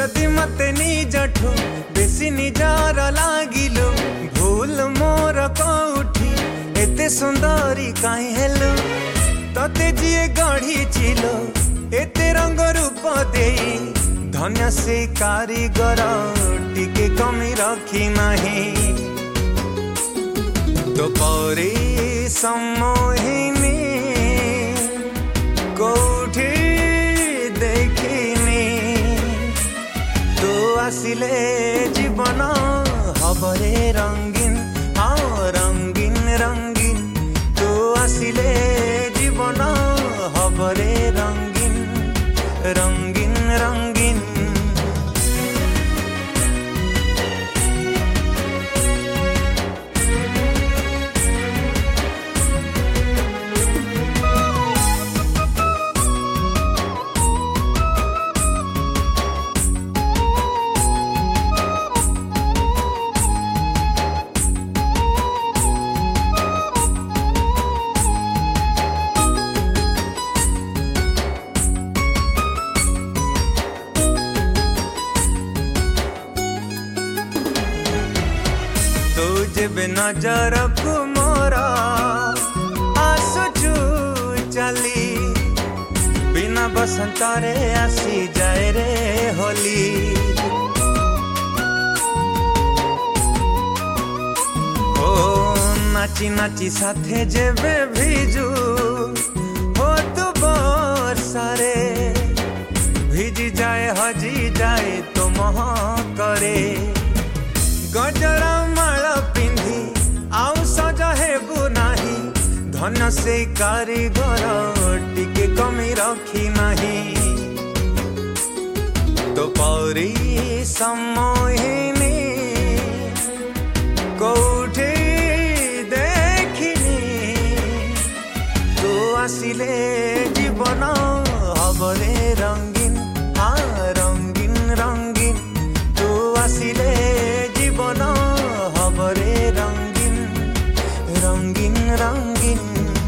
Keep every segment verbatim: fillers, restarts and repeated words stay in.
जदि मते निजठु बेसी निजार लागिलु भूल मोर कोठी एते सुंदरी काहे हेलु तते जिए गढ़ी चिलो एते रंग रूप देई धन्य से कारीगर टिके कमी रखी नहीं तो परी सम्मोहिनी कोठी देखिनी तो आसिले जीवन हबरे रंगीन हाँ रंगीन रंगीन तो आसिले जीवन हबरे रंगीन रंगीन रंगीन जेबे नजर को मोरा आसुचु चली बिना बसंत रे आसी जाए रे होली ओ नाची नाची साथे जेबे भिजू हो तू बरसा रे भिजी जाए हजी जाए तो मोह करे गजरा माला पिंधी आउ सजा हेबु नाही धन से कारीगर टिके कमी रखी नहीं तो परी सम्मोहिनी कोठी देखिनी तो आसिले जीवन हबरे रंगीन हाँ रंगीन रंगीन तो आसिले जीवन हबरे रंगीन रंगीन रंगीन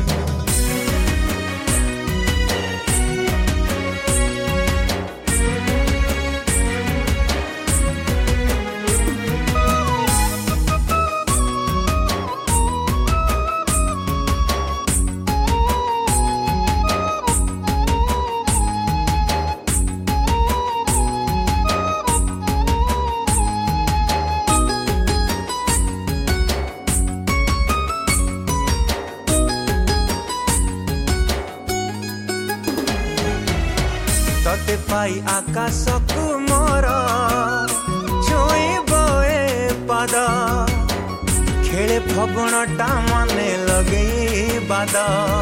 तते पाई आकाश को मोर छुईब ए पाद खेले फगुण टा मने लगे बाद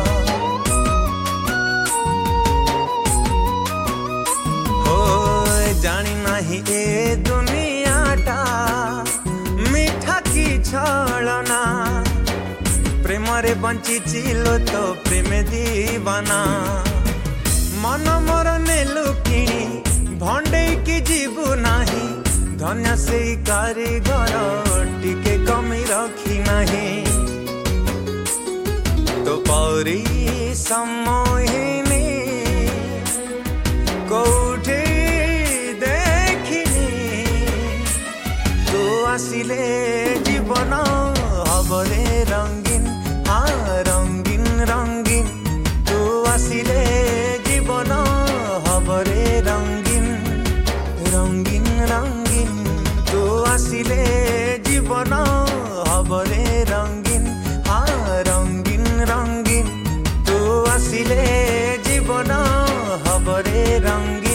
हो जानी नहीं ए दुनिया टा मीठा की छलना प्रेम रे बंची चिलो तो प्रेम दीवाना मन मोर नेलु किणी भंडे की जीवु नाही धन्य से कारीगर टिके कमी रखी नहीं तो परी सम्मोहिनी कोठी देखिनी तो आसिले जीवन हबरे रंगीन हाँ रंगीन रंगीन तो आसिले जीवन हबरे रंगीन रंगीन रंगीन तो आसिले जीवन हबरे रंगीन हाँ रंगीन रंगीन तो आसिले जीवन हबरे रंगीन।